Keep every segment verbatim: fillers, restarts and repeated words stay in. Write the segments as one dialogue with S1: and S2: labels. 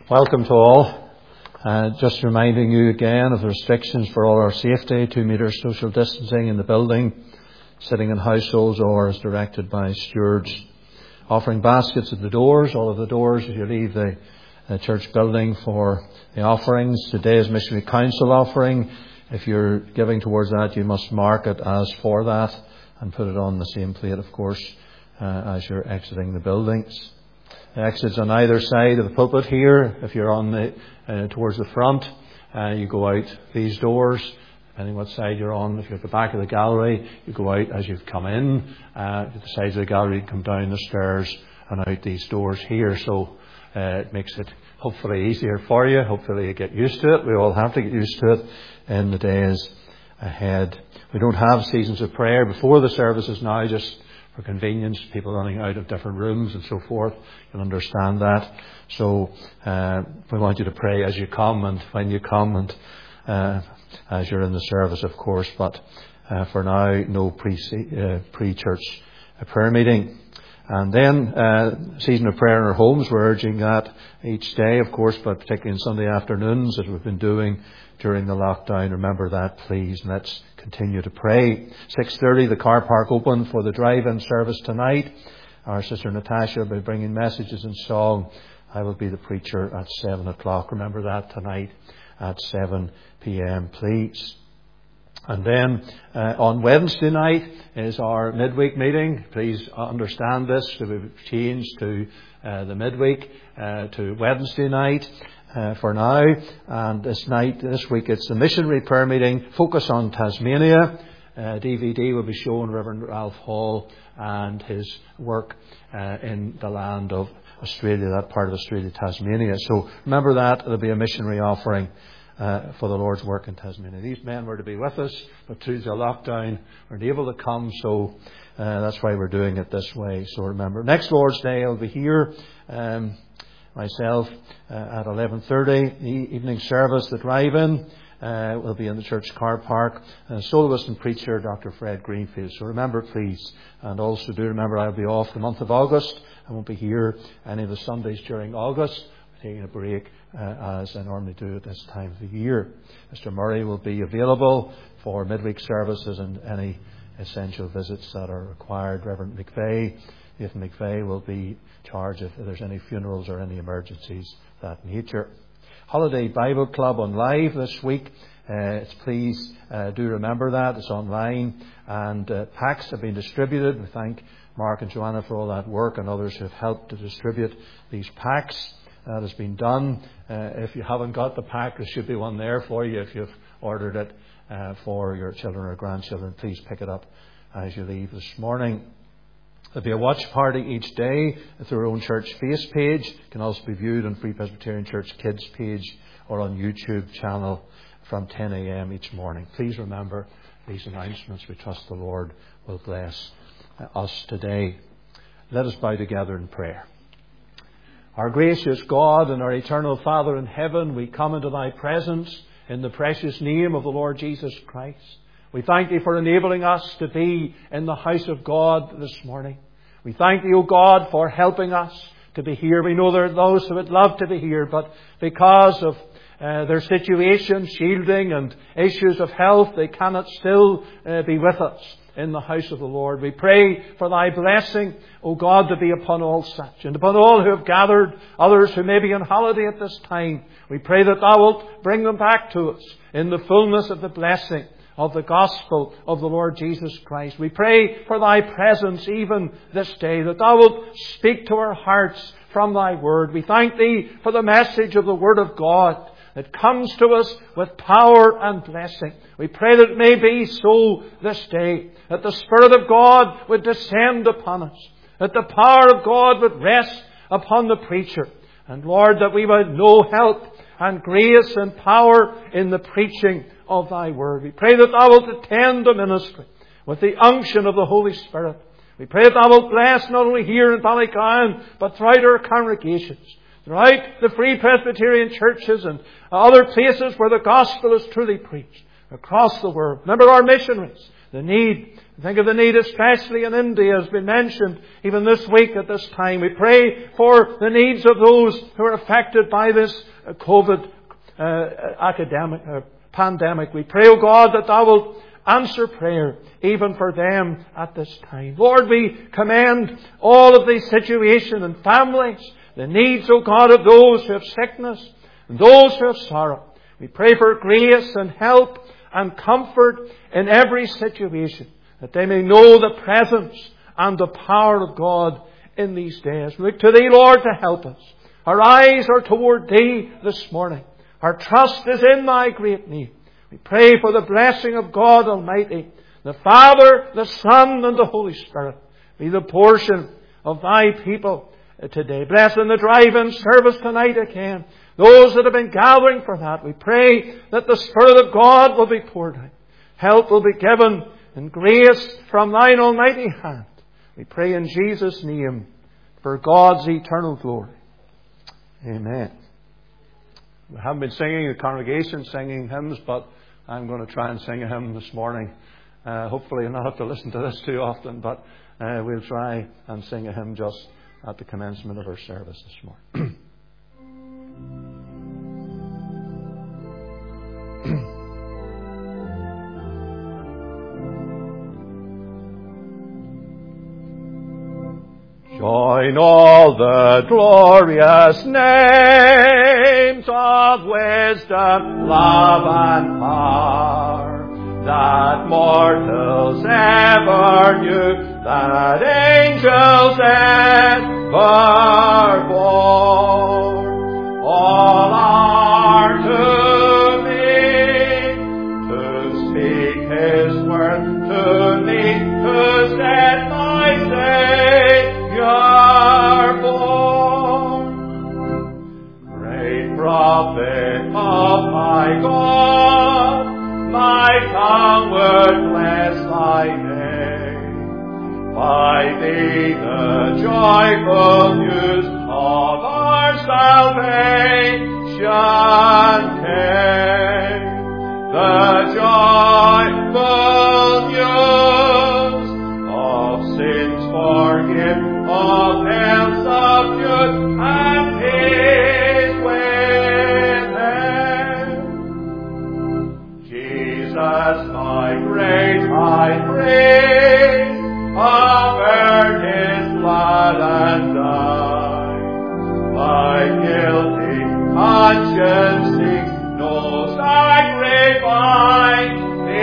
S1: Welcome to all. Uh, just reminding you again of the restrictions for all our safety, two metres social distancing in the building, sitting in households or as directed by stewards. Offering baskets at the doors, all of the doors as you leave the uh, church building for the offerings. Today's Missionary Council offering. If you're giving towards that, you must mark it as for that and put it on the same plate, of course, uh, as you're exiting the buildings. The exits on either side of the pulpit here. If you're on the uh, towards the front, uh, you go out these doors. Depending what side you're on. If you're at the back of the gallery, you go out as you've come in. Uh, at the sides of the gallery, you come down the stairs and out these doors here. So uh, it makes it hopefully easier for you. Hopefully you get used to it. We all have to get used to it in the days ahead. We don't have seasons of prayer before the services now, just for convenience, people running out of different rooms and so forth. You'll understand that. So uh, we want you to pray as you come and when you come and uh, as you're in the service, of course. But uh, for now, no pre uh, pre-church prayer meeting. And then uh, season of prayer in our homes. We're urging that each day, of course, but particularly on Sunday afternoons, as we've been doing during the lockdown. Remember that, please. And let's continue to pray. six thirty, the car park open for the drive-in service tonight. Our sister Natasha will be bringing messages and song. I will be the preacher at seven o'clock. Remember that tonight at seven p.m. please. And then uh, on Wednesday night is our midweek meeting. Please understand this. We've changed to uh, the midweek uh, to Wednesday night uh, for now. And this night, this week, it's the missionary prayer meeting. Focus on Tasmania. Uh, D V D will be showing Reverend Ralph Hall and his work uh, in the land of Australia, that part of Australia, Tasmania. So remember that. There'll be a missionary offering Uh, for the Lord's work in Tasmania. These men were to be with us, but through the lockdown weren't able to come, so uh, that's why we're doing it this way. So remember, next Lord's Day I'll be here um, myself uh, at eleven thirty. The evening service, the drive-in, uh, will be in the church car park. Uh, soloist and preacher Doctor Fred Greenfield. So remember, please, and also do remember I'll be off the month of August. I won't be here any of the Sundays during August. Taking a break uh, as I normally do at this time of the year. Mister Murray will be available for midweek services and any essential visits that are required. Reverend McVeigh, Nathan McVeigh will be in charge if there's any funerals or any emergencies of that nature. Holiday Bible Club on live this week. Uh, it's please uh, do remember that. It's online and uh, packs have been distributed. We thank Mark and Joanna for all that work and others who have helped to distribute these packs. That has been done. Uh, if you haven't got the pack, there should be one there for you. If you've ordered it uh, for your children or grandchildren, please pick it up as you leave this morning. There'll be a watch party each day through our own church face page. It can also be viewed on Free Presbyterian Church Kids page or on YouTube channel from ten a.m. each morning. Please remember these announcements. We trust the Lord will bless us today. Let us bow together in prayer. Our gracious God and our eternal Father in heaven, we come into thy presence in the precious name of the Lord Jesus Christ. We thank thee for enabling us to be in the house of God this morning. We thank thee, O God, for helping us to be here. We know there are those who would love to be here, but because of uh, their situation, shielding and issues of health, they cannot still uh, be with us in the house of the Lord. We pray for thy blessing, O God, to be upon all such, and upon all who have gathered, others who may be on holiday at this time. We pray that thou wilt bring them back to us in the fullness of the blessing of the gospel of the Lord Jesus Christ. We pray for thy presence even this day, that thou wilt speak to our hearts from thy word. We thank thee for the message of the word of God that comes to us with power and blessing. We pray that it may be so this day, that the Spirit of God would descend upon us, that the power of God would rest upon the preacher. And Lord, that we would know help and grace and power in the preaching of thy word. We pray that thou wilt attend the ministry with the unction of the Holy Spirit. We pray that thou wilt bless not only here in Ballycowan, but throughout our congregations, throughout the Free Presbyterian churches and other places where the gospel is truly preached across the world. Remember our missionaries, the need
S2: Think of the need especially in India, has been mentioned even this week at this time. We pray for the needs of those who are affected by this COVID uh, academic uh, pandemic. We pray, O God, that Thou wilt answer prayer even for them at this time. Lord, we commend all of these situations and families, the needs, O God, of those who have sickness and those who have sorrow. We pray for grace and help and comfort in every situation, that they may know the presence and the power of God in these days. We look to Thee, Lord, to help us. Our eyes are toward Thee this morning. Our trust is in Thy great name. We pray for the blessing of God Almighty, the Father, the Son, and the Holy Spirit. Be the portion of Thy people today. Bless in the drive-in service tonight again. Those that have been gathering for that, we pray that the Spirit of God will be poured out. Help will be given and grace from Thine almighty hand. We pray in Jesus' name for God's eternal glory. Amen. We haven't been singing, the congregation singing hymns, but I'm going to try and sing a hymn this morning. Uh, hopefully I'll not have to listen to this too often, but uh, we'll try and sing a hymn just at the commencement of our service this morning. Join all the glorious names of wisdom, love, and power that mortals ever knew, that angels ever bore. All are to me, to speak His word to me, to set my Savior born. Great prophet of my God, my tongue would bless Thy name. By Thee the joyful news of our salvation came. The joyful news of sins forgiven, of hell subdued, and peace within. Jesus, my great high priest, offered His blood and died. My guilty conscience seeks no sacrifice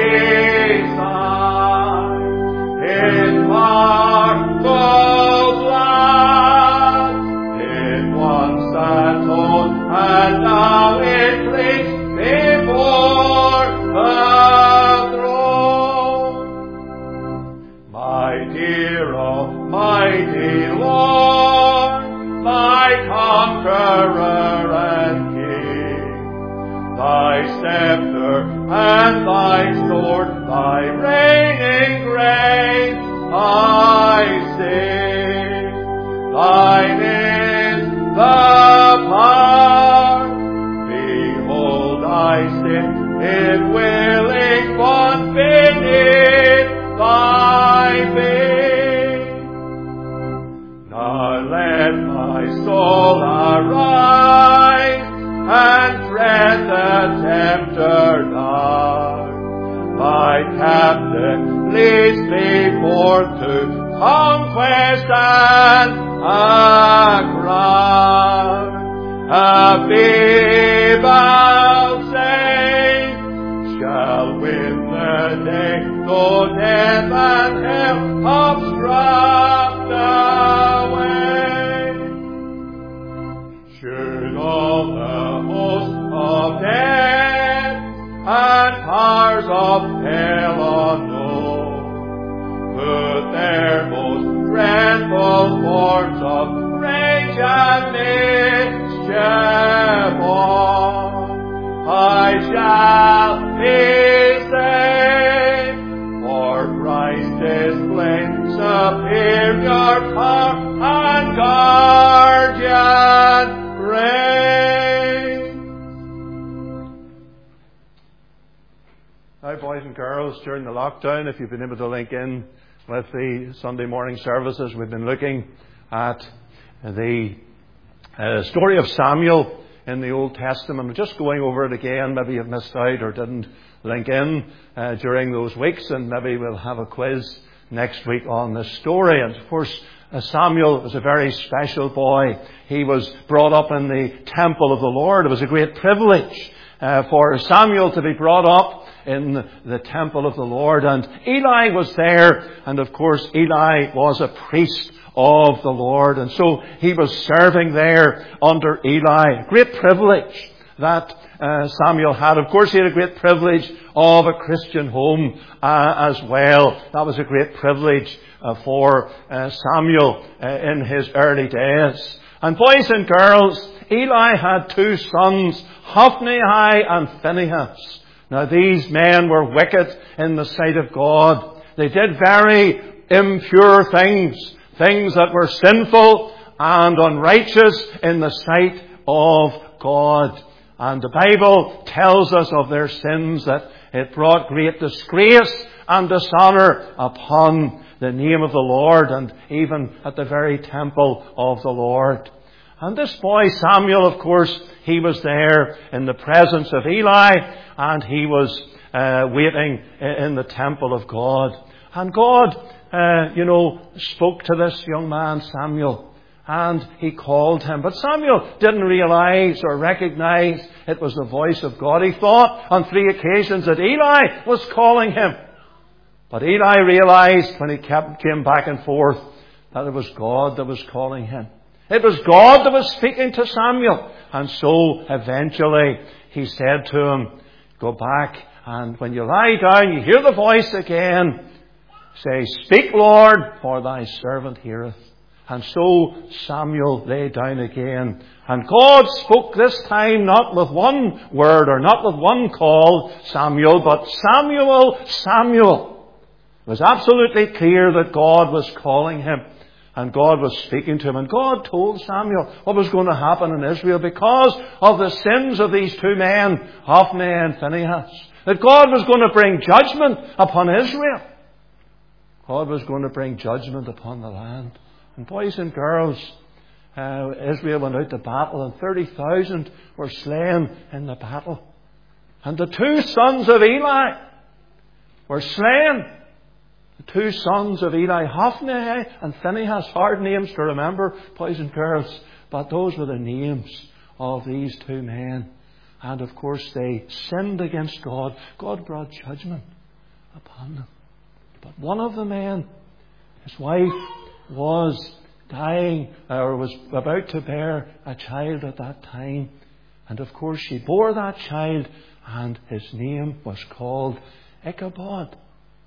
S2: beside His marvel blood. It once atoned, and now it pleads before the throne. My dear Almighty Lord, my conqueror and King, Thy scepter and Thy sword, Thy reigning grace I sing. Thine is the power. Behold, I sit in willing bond beneath Thy wing. Now let my soul arise and dread the tempter dark. My captain leads me forth to conquest and a crown. A feeble saint shall win the day, though death and hell obstruct the way. Should all the host of death and powers of hell unknown put their most dreadful forms of rage and mischief on, I shall be saved, for Christ displays superior power and guardian grace. Now, boys and and girls, during the lockdown, if you've been able to link in with the Sunday morning services, we've been looking at the uh, story of Samuel in the Old Testament. We're just going over it again. Maybe you've missed out or didn't link in uh, during those weeks, and maybe we'll have a quiz next week on this story. And of course, uh, Samuel was a very special boy. He was brought up in the temple of the Lord. It was a great privilege uh, for Samuel to be brought up in the temple of the Lord. And Eli was there, and of course Eli was a priest of the Lord, and so he was serving there under Eli. Great privilege that uh, Samuel had. Of course, he had a great privilege of a Christian home uh, as well. That was a great privilege uh, for uh, Samuel uh, in his early days. And boys and girls, Eli had two sons, Hophni and Phinehas. Now, these men were wicked in the sight of God. They did very impure things. Things that were sinful and unrighteous in the sight of God. And the Bible tells us of their sins, that it brought great disgrace and dishonour upon the name of the Lord, and even at the very temple of the Lord. And this boy Samuel, of course, he was there in the presence of Eli, and he was uh, waiting in the temple of God. And God Uh, you know, spoke to this young man, Samuel, and he called him. But Samuel didn't realize or recognize it was the voice of God. He thought on three occasions that Eli was calling him. But Eli realized when he kept, came back and forth that it was God that was calling him. It was God that was speaking to Samuel. And so eventually he said to him, go back, and when you lie down, you hear the voice again. Say, speak, Lord, for thy servant heareth. And so Samuel lay down again. And God spoke this time not with one word or not with one call, Samuel, but Samuel, Samuel. It was absolutely clear that God was calling him. And God was speaking to him. And God told Samuel what was going to happen in Israel because of the sins of these two men, Hophni and Phinehas. That God was going to bring judgment upon Israel. God was going to bring judgment upon the land. And boys and girls, uh, Israel went out to battle, and thirty thousand were slain in the battle. And the two sons of Eli were slain. The two sons of Eli, Hophni and Phinehas, hard names to remember, boys and girls, but those were the names of these two men. And of course they sinned against God. God brought judgment upon them. But one of the men, his wife, was dying or was about to bear a child at that time. And of course she bore that child, and his name was called Ichabod.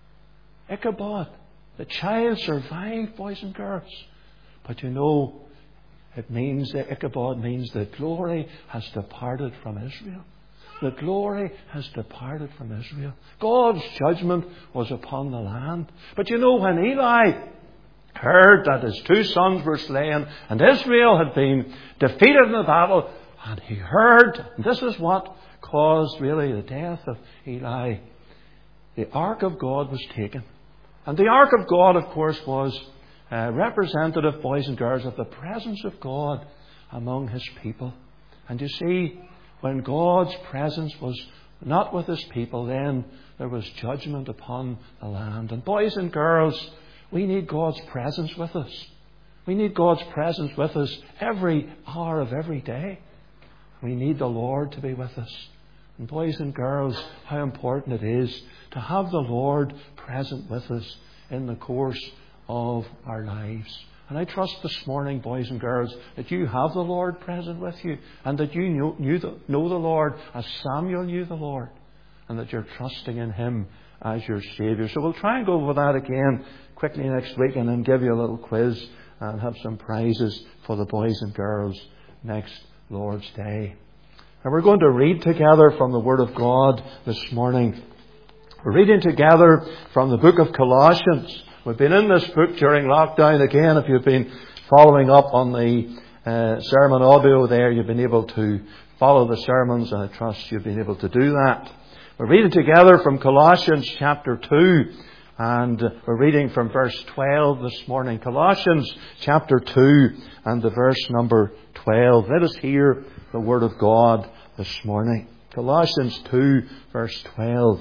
S2: Ichabod. The child survived, boys and girls. But you know, it means that Ichabod means that glory has departed from Israel. The glory has departed from Israel. God's judgment was upon the land. But you know, when Eli heard that his two sons were slain and Israel had been defeated in the battle, and he heard, and this is what caused really the death of Eli, the Ark of God was taken. And the Ark of God, of course, was uh, representative, boys and girls, of the presence of God among his people. And you see, when God's presence was not with his people, then there was judgment upon the land. And boys and girls, we need God's presence with us. We need God's presence with us every hour of every day. We need the Lord to be with us. And boys and girls, how important it is to have the Lord present with us in the course of our lives. And I trust this morning, boys and girls, that you have the Lord present with you, and that you know, knew the, know the Lord as Samuel knew the Lord, and that you're trusting in Him as your Saviour. So we'll try and go over that again quickly next week, and then give you a little quiz and have some prizes for the boys and girls next Lord's Day. And we're going to read together from the Word of God this morning. We're reading together from the book of Colossians. We've been in this book during lockdown. Again, if you've been following up on the uh, sermon audio there, you've been able to follow the sermons, and I trust you've been able to do that. We're reading together from Colossians chapter two, and we're reading from verse twelve this morning. Colossians chapter two and the verse number twelve. Let us hear the Word of God this morning. Colossians two verse twelve.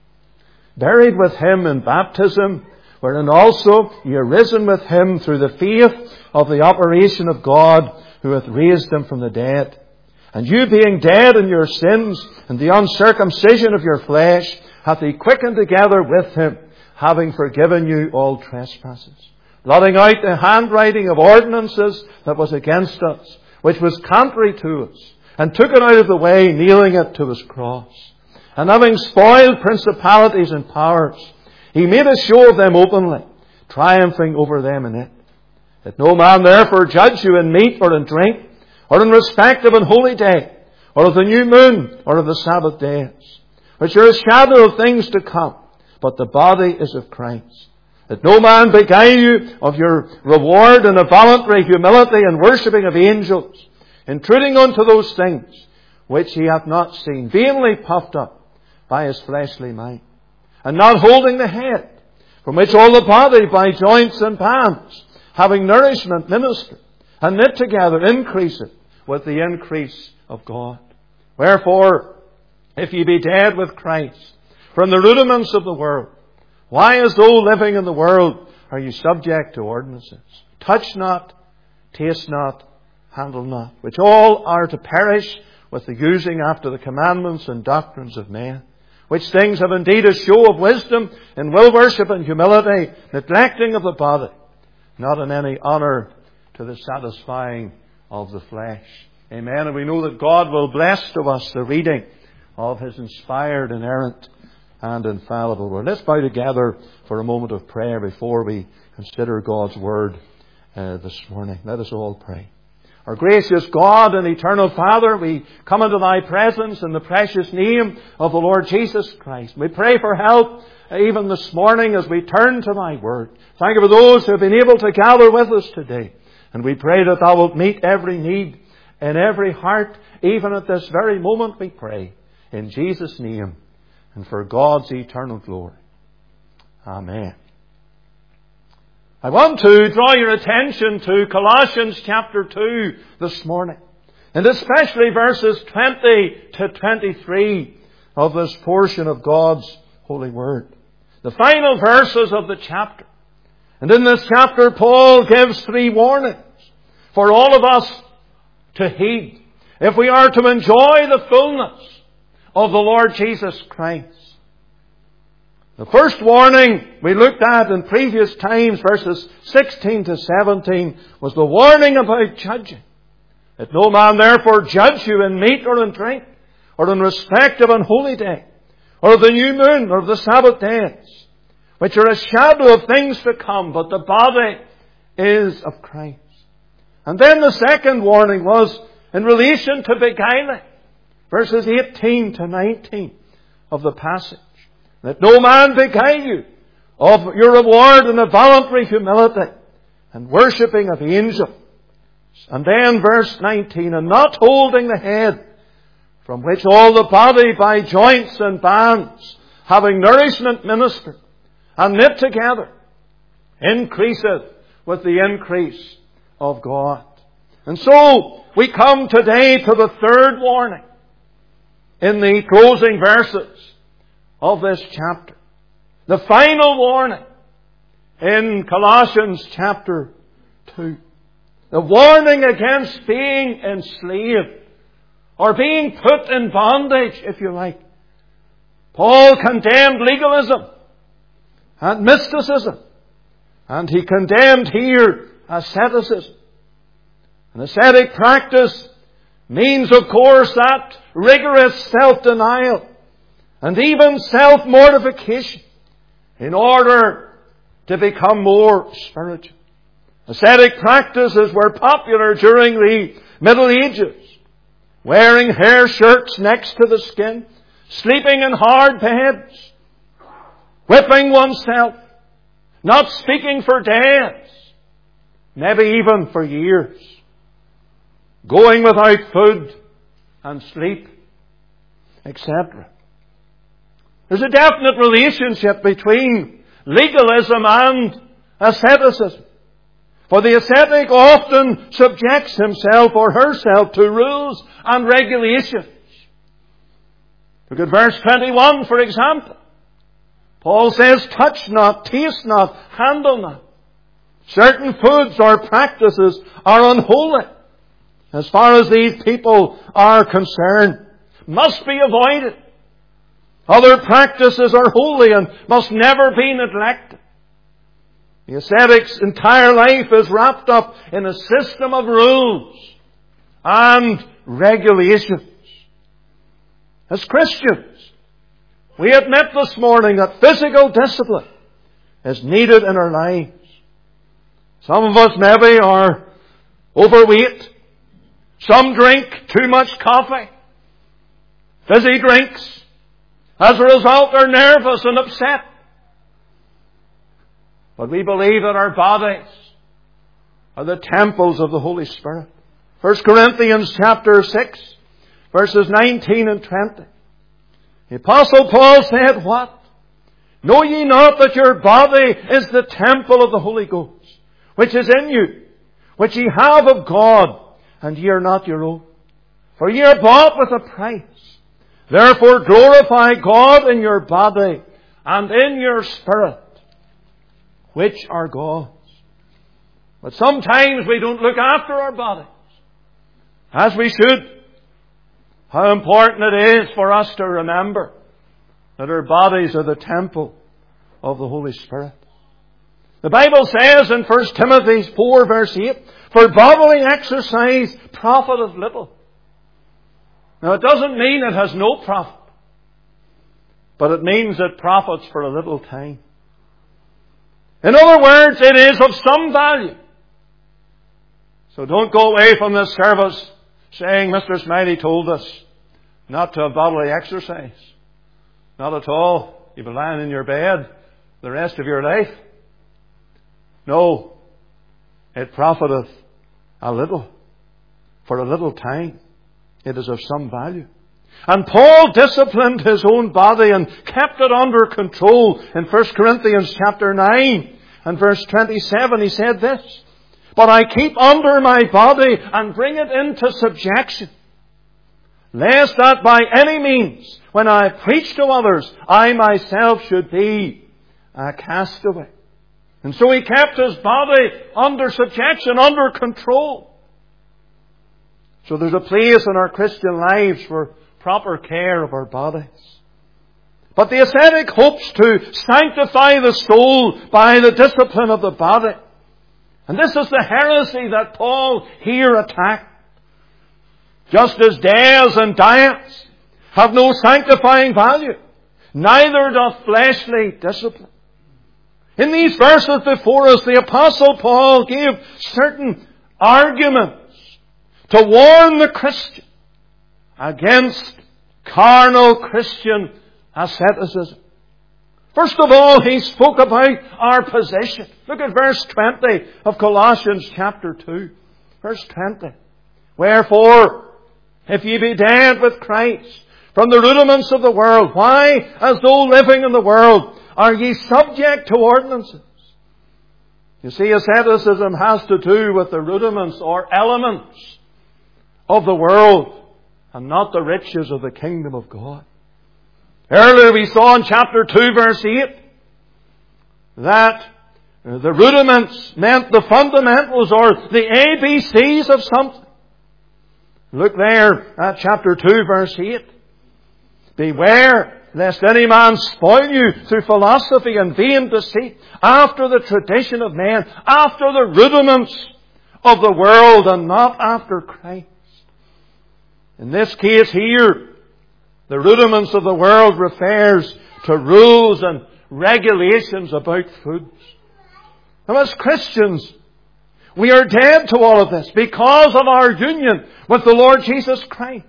S2: Buried with Him in baptism, wherein also ye are risen with Him through the faith of the operation of God, who hath raised Him from the dead. And you being dead in your sins, and the uncircumcision of your flesh, hath He quickened together with Him, having forgiven you all trespasses, blotting out the handwriting of ordinances that was against us, which was contrary to us, and took it out of the way, nailing it to His cross. And having spoiled principalities and powers, He made a show of them openly, triumphing over them in it. That no man therefore judge you in meat or in drink, or in respect of an holy day, or of the new moon, or of the Sabbath days, which are a shadow of things to come, but the body is of Christ. That no man beguile you of your reward in a voluntary humility and worshipping of angels, intruding unto those things which he hath not seen, vainly puffed up by his fleshly mind, and not holding the head, from which all the body by joints and bands, having nourishment ministered, and knit together, increaseth with the increase of God. Wherefore, if ye be dead with Christ from the rudiments of the world, why, as though living in the world, are you subject to ordinances? Touch not, taste not, handle not, which all are to perish with the using after the commandments and doctrines of men, which things have indeed a show of wisdom in will worship and humility, neglecting of the body, not in any honour to the satisfying of the flesh. Amen. And we know that God will bless to us the reading of His inspired, inerrant, and infallible Word. Let's bow together for a moment of prayer before we consider God's Word uh, this morning. Let us all pray. Our gracious God and eternal Father, we come into Thy presence in the precious name of the Lord Jesus Christ. We pray for help even this morning as we turn to Thy Word. Thank You for those who have been able to gather with us today. And we pray that Thou wilt meet every need in every heart, even at this very moment, we pray. In Jesus' name, and for God's eternal glory. Amen. I want to draw your attention to Colossians chapter two this morning, and especially verses twenty to twenty-three of this portion of God's holy Word. The final verses of the chapter. And in this chapter, Paul gives three warnings for all of us to heed if we are to enjoy the fullness of the Lord Jesus Christ. The first warning we looked at in previous times, verses sixteen to seventeen, was the warning about judging. That no man therefore judge you in meat or in drink, or in respect of an holy day, or of the new moon, or of the Sabbath days, which are a shadow of things to come, but the body is of Christ. And then the second warning was in relation to beguiling, verses eighteen to nineteen of the passage. That no man beguile you of your reward in a voluntary humility and worshipping of angels. And then verse nineteen, and not holding the head, from which all the body by joints and bands, having nourishment ministered, and knit together, increaseth with the increase of God. And so, we come today to the third warning in the closing verses of this chapter. The final warning in Colossians chapter two. The warning against being enslaved, or being put in bondage, if you like. Paul condemned legalism and mysticism, and he condemned here asceticism. An ascetic practice means, of course, that rigorous self-denial and even self-mortification in order to become more spiritual. Ascetic practices were popular during the Middle Ages. Wearing hair shirts next to the skin, sleeping in hard beds, whipping oneself, not speaking for days, maybe even for years, going without food and sleep, et cetera. There's a definite relationship between legalism and asceticism. For the ascetic often subjects himself or herself to rules and regulations. Look at verse twenty-one, for example. Paul says, touch not, taste not, handle not. Certain foods or practices are unholy, as far as these people are concerned, must be avoided. Other practices are holy and must never be neglected. The ascetic's entire life is wrapped up in a system of rules and regulations. As Christians, we admit this morning that physical discipline is needed in our lives. Some of us maybe are overweight. Some drink too much coffee, fizzy drinks. As a result, they're nervous and upset. But we believe that our bodies are the temples of the Holy Spirit. First Corinthians chapter six, verses nineteen and twenty. The Apostle Paul said, what? Know ye not that your body is the temple of the Holy Ghost, which is in you, which ye have of God, and ye are not your own? For ye are bought with a price. Therefore glorify God in your body and in your spirit, which are God's. But sometimes we don't look after our bodies as we should. How important it is for us to remember that our bodies are the temple of the Holy Spirit. The Bible says in First Timothy four verse eight, for bodily exercise profiteth little. Now it doesn't mean it has no profit, but it means it profits for a little time. In other words, it is of some value. So don't go away from this service saying, Mister Smiley told us not to have bodily exercise. Not at all. You'll be lying in your bed the rest of your life. No, it profiteth a little, for a little time. It is of some value. And Paul disciplined his own body and kept it under control. In First Corinthians chapter nine and verse twenty-seven, he said this, but I keep under my body and bring it into subjection, lest that by any means, when I preach to others, I myself should be a castaway. And so he kept his body under subjection, under control. So there's a place in our Christian lives for proper care of our bodies. But the ascetic hopes to sanctify the soul by the discipline of the body. And this is the heresy that Paul here attacked. Just as days and diets have no sanctifying value, neither doth fleshly discipline. In these verses before us, the Apostle Paul gave certain arguments to warn the Christian against carnal Christian asceticism. First of all, he spoke about our position. Look at verse twenty of Colossians chapter two. Verse twenty. Wherefore, if ye be dead with Christ from the rudiments of the world, why, as though living in the world, are ye subject to ordinances? You see, asceticism has to do with the rudiments or elements of the world and not the riches of the kingdom of God. Earlier we saw in chapter two verse eight that the rudiments meant the fundamentals or the A B Cs of something. Look there at chapter two verse eight. Beware lest any man spoil you through philosophy and vain deceit, after the tradition of men, after the rudiments of the world, and not after Christ. In this case here, the rudiments of the world refers to rules and regulations about foods. Now as Christians, we are dead to all of this because of our union with the Lord Jesus Christ.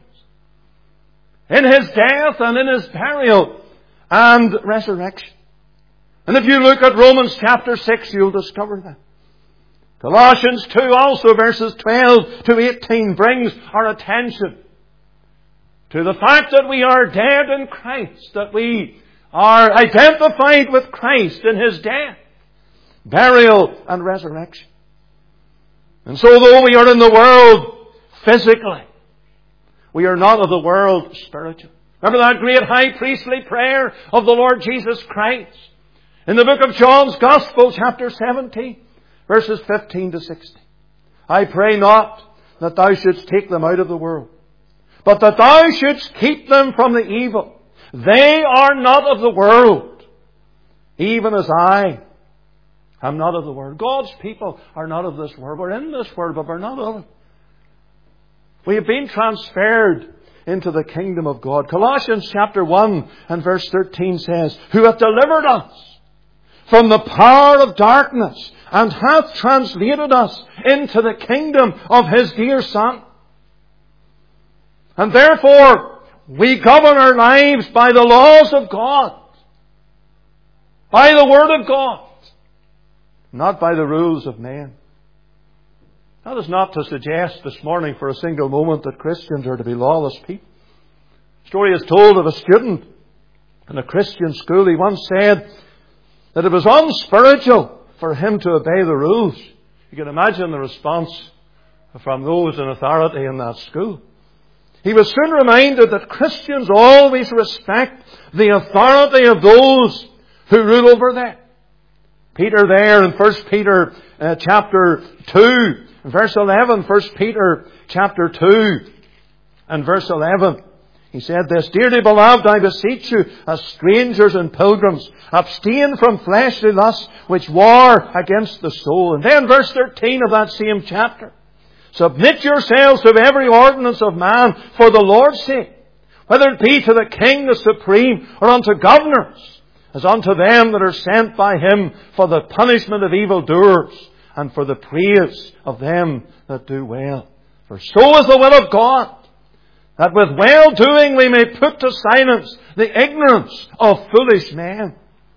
S2: In His death and in His burial and resurrection. And if you look at Romans chapter six, you'll discover that. Colossians two also verses twelve to eighteen brings our attention to the fact that we are dead in Christ, that we are identified with Christ in His death, burial, and resurrection. And so though we are in the world physically, we are not of the world spiritually. Remember that great high priestly prayer of the Lord Jesus Christ in the book of John's Gospel, chapter seventeen, verses fifteen to sixteen. I pray not that Thou shouldst take them out of the world, but that Thou shouldst keep them from the evil. They are not of the world, even as I am not of the world. God's people are not of this world. We're in this world, but we're not of it. We have been transferred into the kingdom of God. Colossians chapter one and verse thirteen says, who hath delivered us from the power of darkness and hath translated us into the kingdom of His dear Son. And therefore, we govern our lives by the laws of God, by the Word of God, not by the rules of men. That is not to suggest this morning for a single moment that Christians are to be lawless people. A story is told of a student in a Christian school. He once said that it was unspiritual for him to obey the rules. You can imagine the response from those in authority in that school. He was soon reminded that Christians always respect the authority of those who rule over them. Peter there in First Peter uh, chapter two, verse eleven, First Peter chapter two and verse eleven. He said this, dearly beloved, I beseech you, as strangers and pilgrims, abstain from fleshly lusts which war against the soul. And then verse thirteen of that same chapter. Submit yourselves to every ordinance of man for the Lord's sake, whether it be to the King, the Supreme, or unto governors, as unto them that are sent by Him for the punishment of evildoers, and for the praise of them that do well. For so is the will of God, that with well-doing we may put to silence the ignorance of foolish men.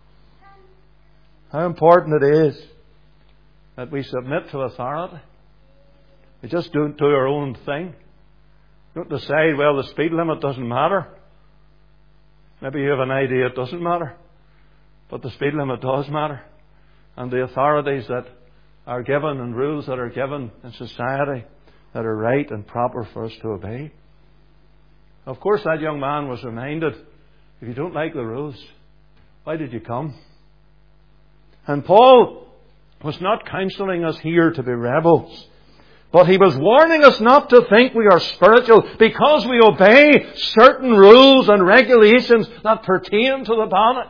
S2: How important it is that we submit to authority. We just don't do our own thing. Don't decide, well, the speed limit doesn't matter. Maybe you have an idea it doesn't matter. But the speed limit does matter. And the authorities that are given and rules that are given in society that are right and proper for us to obey. Of course, that young man was reminded, if you don't like the rules, why did you come? And Paul was not counselling us here to be rebels, but he was warning us not to think we are spiritual because we obey certain rules and regulations that pertain to the body.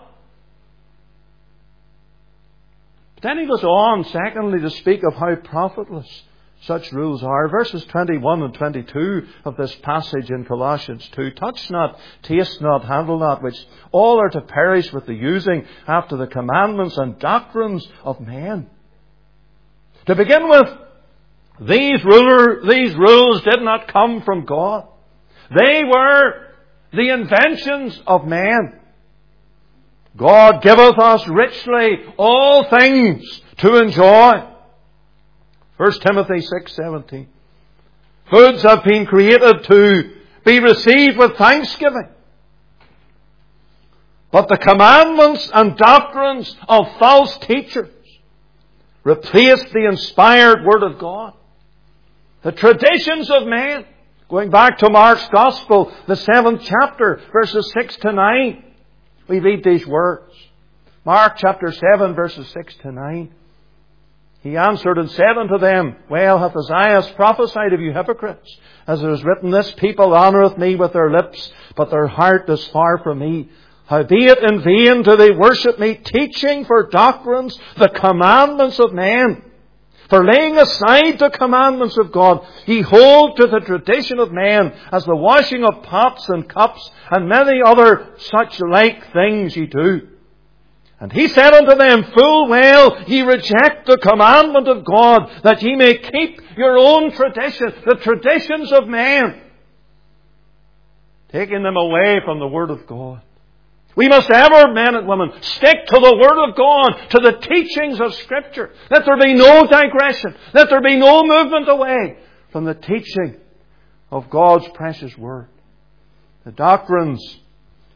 S2: But then he goes on, secondly, to speak of how profitless such rules are. Verses twenty-one and twenty-two of this passage in Colossians two. Touch not, taste not, handle not, which all are to perish with the using after the commandments and doctrines of men. To begin with, these ruler, these rules did not come from God. They were the inventions of man. God giveth us richly all things to enjoy. First Timothy six seventeen. Foods have been created to be received with thanksgiving. But the commandments and doctrines of false teachers replace the inspired Word of God. The traditions of man. Going back to Mark's Gospel, the seventh chapter, verses six to nine. We read these words. Mark chapter seven, verses six to nine. He answered and said unto them, well hath Isaiah prophesied of you hypocrites, as it is written, this people honoureth me with their lips, but their heart is far from me. Howbeit in vain do they worship me, teaching for doctrines the commandments of men. For laying aside the commandments of God, ye hold to the tradition of men, as the washing of pots and cups, and many other such like things ye do. And he said unto them, full well ye reject the commandment of God, that ye may keep your own tradition, the traditions of men, taking them away from the Word of God. We must ever, men and women, stick to the Word of God, to the teachings of Scripture. Let there be no digression. Let there be no movement away from the teaching of God's precious Word. The doctrines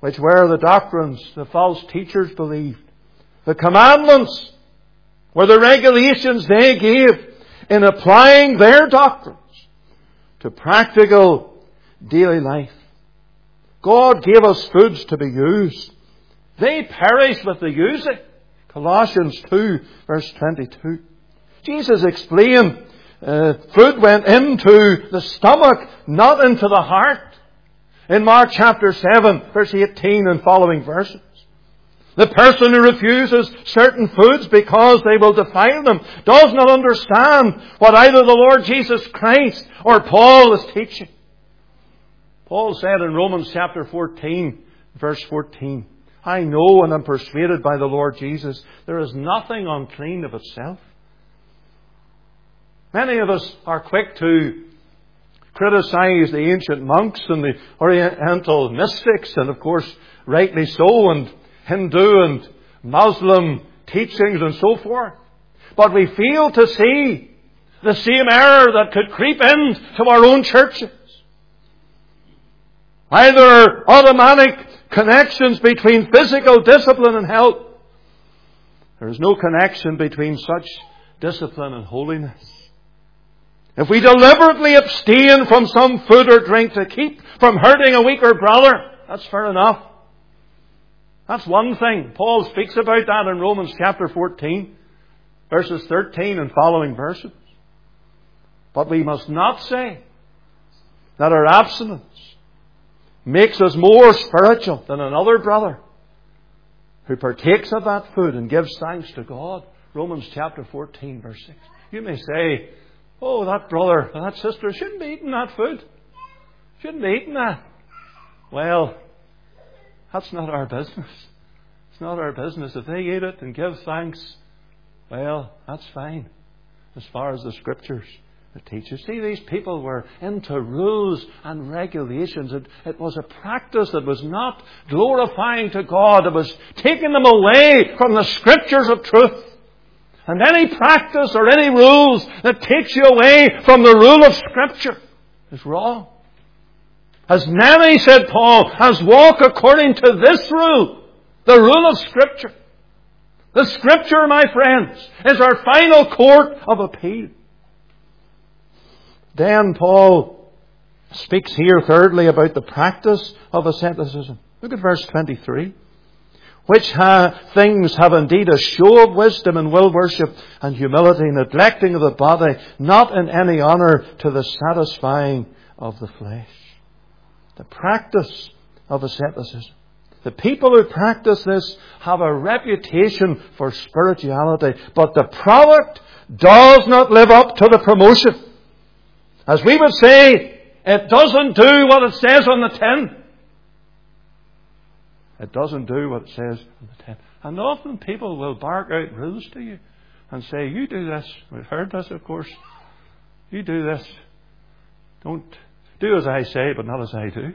S2: which were the doctrines the false teachers believed. The commandments were the regulations they gave in applying their doctrines to practical daily life. God gave us foods to be used. They perish with the using. Colossians two, verse twenty-two. Jesus explained uh, food went into the stomach, not into the heart. In Mark chapter seven, verse eighteen and following verses. The person who refuses certain foods because they will defile them does not understand what either the Lord Jesus Christ or Paul is teaching. Paul said in Romans chapter fourteen, verse fourteen, I know and am persuaded by the Lord Jesus, there is nothing unclean of itself. Many of us are quick to criticize the ancient monks and the Oriental mystics, and of course, rightly so, and Hindu and Muslim teachings and so forth. But we fail to see the same error that could creep into our own churches. While there are automatic connections between physical discipline and health, there is no connection between such discipline and holiness. If we deliberately abstain from some food or drink to keep from hurting a weaker brother, that's fair enough. That's one thing. Paul speaks about that in Romans chapter fourteen, verses thirteen and following verses. But we must not say that our abstinence makes us more spiritual than another brother who partakes of that food and gives thanks to God. Romans chapter fourteen, verse six. You may say, oh, that brother, that sister shouldn't be eating that food. Shouldn't be eating that. Well, that's not our business. It's not our business. If they eat it and give thanks, well, that's fine. As far as the Scriptures teach us. See, these people were into rules and regulations. It, it was a practice that was not glorifying to God. It was taking them away from the Scriptures of truth. And any practice or any rules that takes you away from the rule of Scripture is wrong. As many, said Paul, as walk according to this rule, the rule of Scripture. The Scripture, my friends, is our final court of appeal. Then Paul speaks here thirdly about the practice of asceticism. Look at verse twenty-three. Which ha- things have indeed a show of wisdom and will worship and humility, neglecting of the body, not in any honour to the satisfying of the flesh. The practice of asceticism. The people who practice this have a reputation for spirituality, but the product does not live up to the promotion. As we would say, it doesn't do what it says on the tin. It doesn't do what it says on the tin. And often people will bark out rules to you and say, you do this. We've heard this, of course. You do this. Don't do as I say, but not as I do.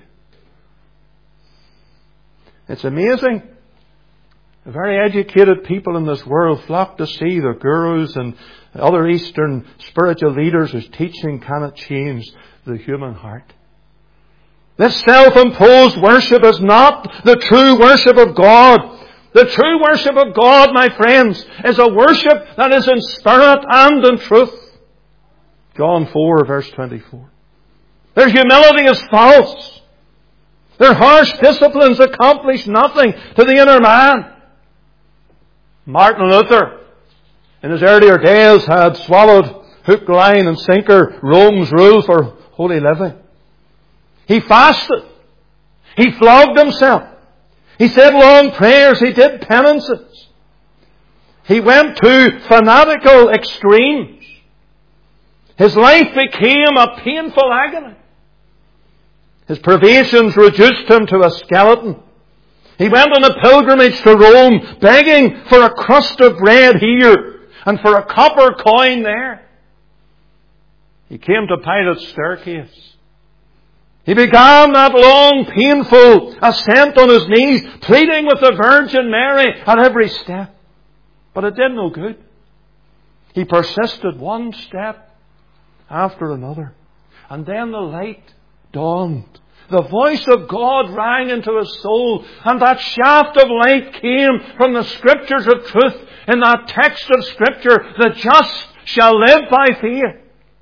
S2: It's amazing. The very educated people in this world flock to see the gurus and other Eastern spiritual leaders whose teaching cannot change the human heart. This self-imposed worship is not the true worship of God. The true worship of God, my friends, is a worship that is in spirit and in truth. John four, verse twenty-four. Their humility is false. Their harsh disciplines accomplish nothing to the inner man. Martin Luther, in his earlier days, had swallowed hook, line and sinker Rome's rule for holy living. He fasted. He flogged himself. He said long prayers. He did penances. He went to fanatical extremes. His life became a painful agony. His privations reduced him to a skeleton. He went on a pilgrimage to Rome, begging for a crust of bread here and for a copper coin there. He came to Pilate's staircase. He began that long, painful ascent on his knees, pleading with the Virgin Mary at every step. But it did no good. He persisted one step after another. And then the light dawned. the voice of God rang into his soul, and that shaft of light came from the Scriptures of truth in that text of Scripture, the just shall live by faith.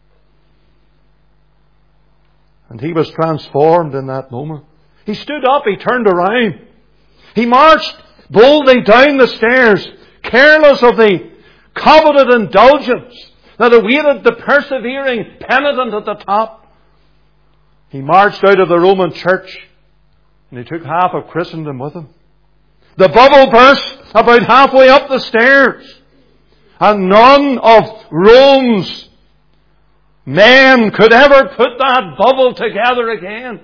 S2: And he was transformed in that moment. He stood up, he turned around. He marched boldly down the stairs, careless of the coveted indulgence that awaited the persevering penitent at the top. He marched out of the Roman church, and he took half of Christendom with him. The bubble burst about halfway up the stairs, and none of Rome's men could ever put that bubble together again.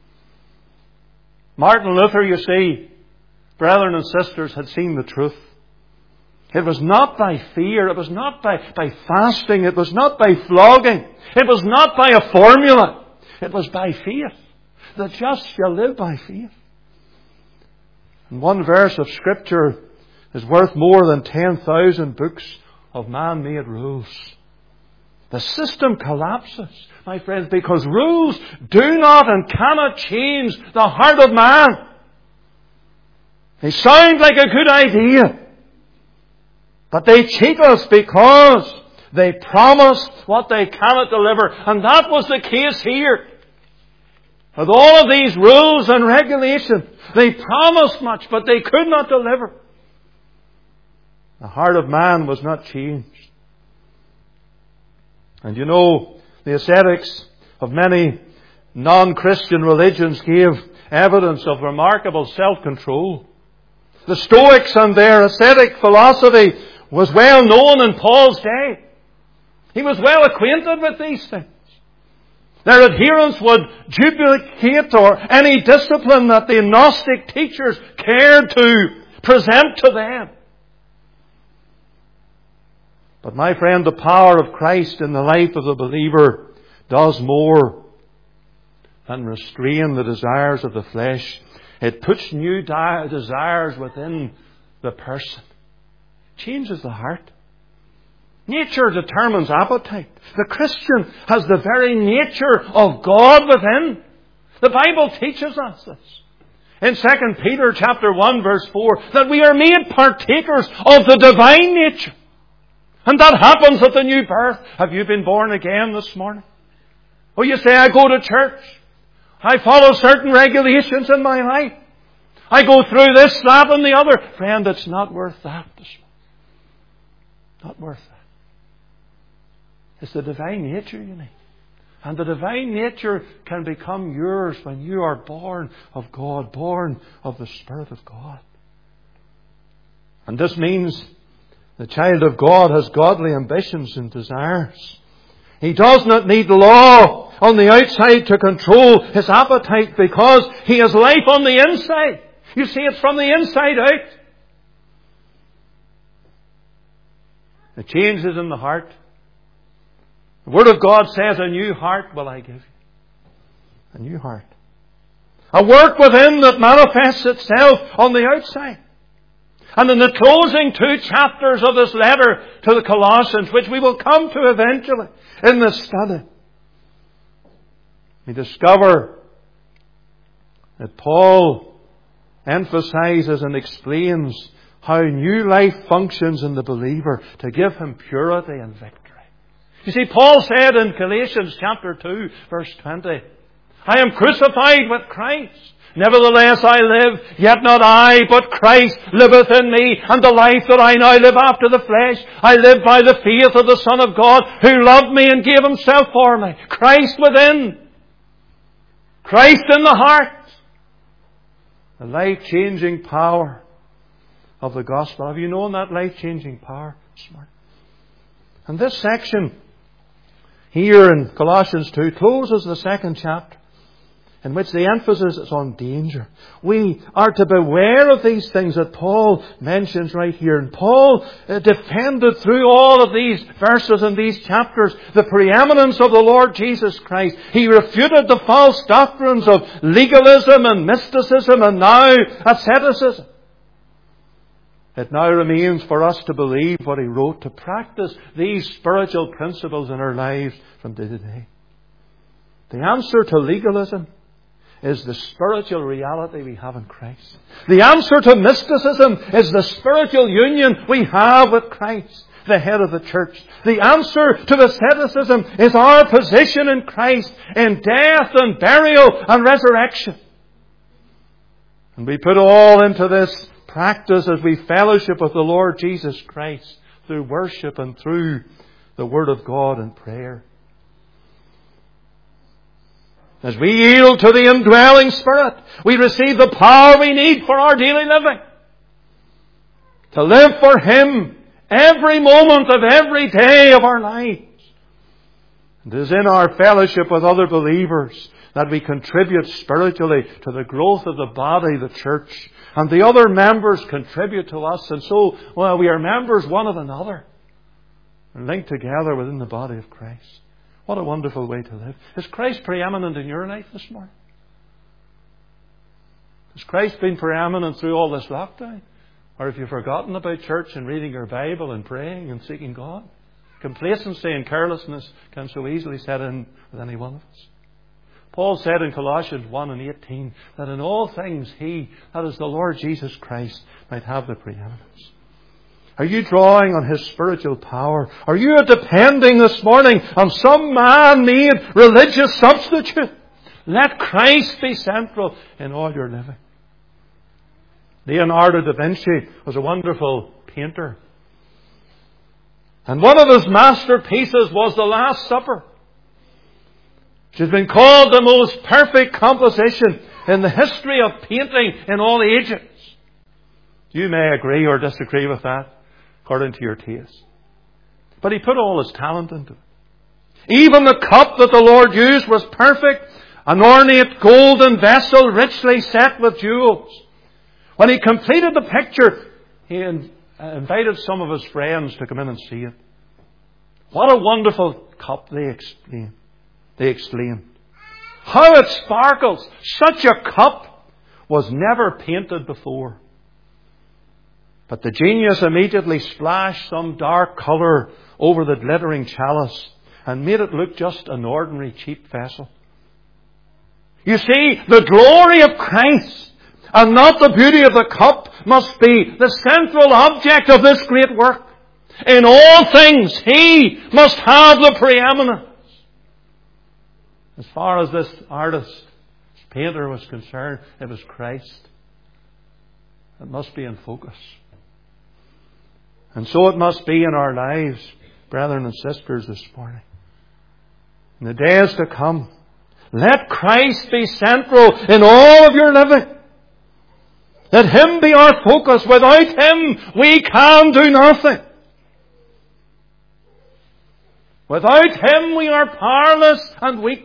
S2: Martin Luther, you see, brethren and sisters, had seen the truth. It was not by fear, it was not by, by fasting, it was not by flogging, it was not by a formula, it was by faith. The just shall live by faith. And one verse of Scripture is worth more than ten thousand books of man-made rules. The system collapses, my friends, because rules do not and cannot change the heart of man. They sound like a good idea, but they cheat us because they promise what they cannot deliver. And that was the case here. With all of these rules and regulations, they promised much, but they could not deliver. The heart of man was not changed. And you know, the ascetics of many non-Christian religions gave evidence of remarkable self-control. The Stoics and their ascetic philosophy was well known in Paul's day. He was well acquainted with these things. Their adherents would duplicate or any discipline that the Gnostic teachers cared to present to them. But my friend, the power of Christ in the life of the believer does more than restrain the desires of the flesh. It puts new di- desires within the person. Changes the heart. Nature determines appetite. The Christian has the very nature of God within. The Bible teaches us this. In Second Peter chapter one verse four, that we are made partakers of the divine nature. And that happens at the new birth. Have you been born again this morning? Oh, you say, I go to church. I follow certain regulations in my life. I go through this, that and the other. Friend, it's not worth that this morning. Not worth that. It's the divine nature you need. And the divine nature can become yours when you are born of God, born of the Spirit of God. And this means the child of God has godly ambitions and desires. He does not need law on the outside to control his appetite because he has life on the inside. You see, it's from the inside out. The change is in the heart. The Word of God says, a new heart will I give you. A new heart. A work within that manifests itself on the outside. And in the closing two chapters of this letter to the Colossians, which we will come to eventually in this study, we discover that Paul emphasizes and explains how new life functions in the believer to give him purity and victory. You see, Paul said in Galatians chapter two, verse twenty, I am crucified with Christ. Nevertheless I live, yet not I, but Christ liveth in me. And the life that I now live after the flesh, I live by the faith of the Son of God, who loved me and gave himself for me. Christ within. Christ in the heart. The life-changing power of the gospel. Have you known that life-changing power this morning? And this section here in Colossians two closes the second chapter, in which the emphasis is on danger. We are to beware of these things that Paul mentions right here. And Paul uh, defended through all of these verses and these chapters the preeminence of the Lord Jesus Christ. He refuted the false doctrines of legalism and mysticism and now asceticism. It now remains for us to believe what he wrote, to practice these spiritual principles in our lives from day to day. The answer to legalism is the spiritual reality we have in Christ. The answer to mysticism is the spiritual union we have with Christ, the head of the church. The answer to asceticism is our position in Christ in death and burial and resurrection. And we put all into this practice as we fellowship with the Lord Jesus Christ through worship and through the Word of God and prayer. As we yield to the indwelling Spirit, we receive the power we need for our daily living. To live for Him every moment of every day of our lives. It is in our fellowship with other believers that we contribute spiritually to the growth of the body, the church. And the other members contribute to us. And so, well, we are members one of another. We're linked together within the body of Christ. What a wonderful way to live. Is Christ preeminent in your life this morning? Has Christ been preeminent through all this lockdown? Or have you forgotten about church and reading your Bible and praying and seeking God? Complacency and carelessness can so easily set in with any one of us. Paul said in Colossians one and eighteen that in all things He, that is the Lord Jesus Christ, might have the preeminence. Are you drawing on His spiritual power? Are you depending this morning on some man-made religious substitute? Let Christ be central in all your living. Leonardo da Vinci was a wonderful painter. And one of his masterpieces was The Last Supper, which has been called the most perfect composition in the history of painting in all ages. You may agree or disagree with that, according to your taste. But he put all his talent into it. Even the cup that the Lord used was perfect, an ornate golden vessel richly set with jewels. When he completed the picture, he invited some of his friends to come in and see it. What a wonderful cup, they exclaimed. They exclaimed. How it sparkles! Such a cup was never painted before. But the genius immediately splashed some dark colour over the glittering chalice and made it look just an ordinary cheap vessel. You see, the glory of Christ and not the beauty of the cup must be the central object of this great work. In all things, He must have the preeminence. As far as this artist, this painter was concerned, it was Christ. It must be in focus. And so it must be in our lives, brethren and sisters, this morning. In the days to come, let Christ be central in all of your living. Let Him be our focus. Without Him, we can do nothing. Without Him, we are powerless and weak.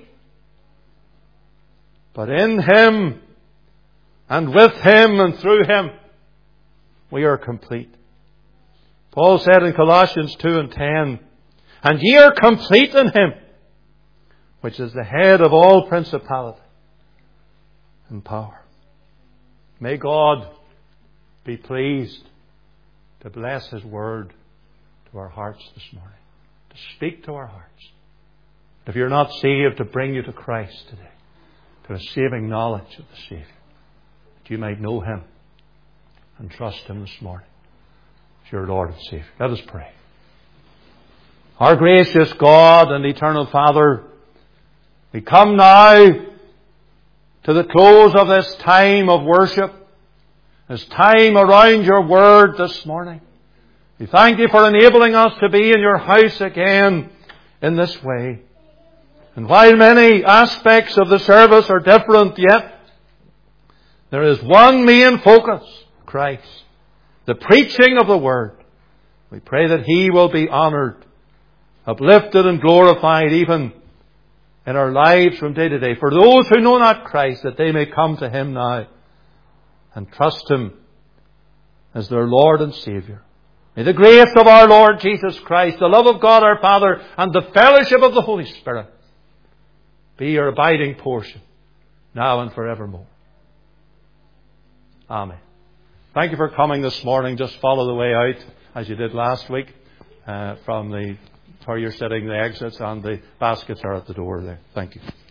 S2: But in Him, and with Him, and through Him, we are complete. Paul said in Colossians two and ten, and ye are complete in Him, which is the head of all principality and power. May God be pleased to bless His Word to our hearts this morning, to speak to our hearts. If you're not saved, to bring you to Christ today, to a saving knowledge of the Saviour, that you might know Him and trust Him this morning as your Lord and Saviour. Let us pray. Our gracious God and eternal Father, we come now to the close of this time of worship, this time around your Word this morning. We thank you for enabling us to be in your house again in this way. And while many aspects of the service are different, yet there is one main focus, Christ, the preaching of the Word. We pray that He will be honoured, uplifted and glorified even in our lives from day to day. For those who know not Christ, that they may come to Him now and trust Him as their Lord and Saviour. May the grace of our Lord Jesus Christ, the love of God our Father, and the fellowship of the Holy Spirit be your abiding portion, now and forevermore. Amen. Thank you for coming this morning. Just follow the way out, as you did last week, uh, from the where you're sitting, the exits, and the baskets are at the door there. Thank you.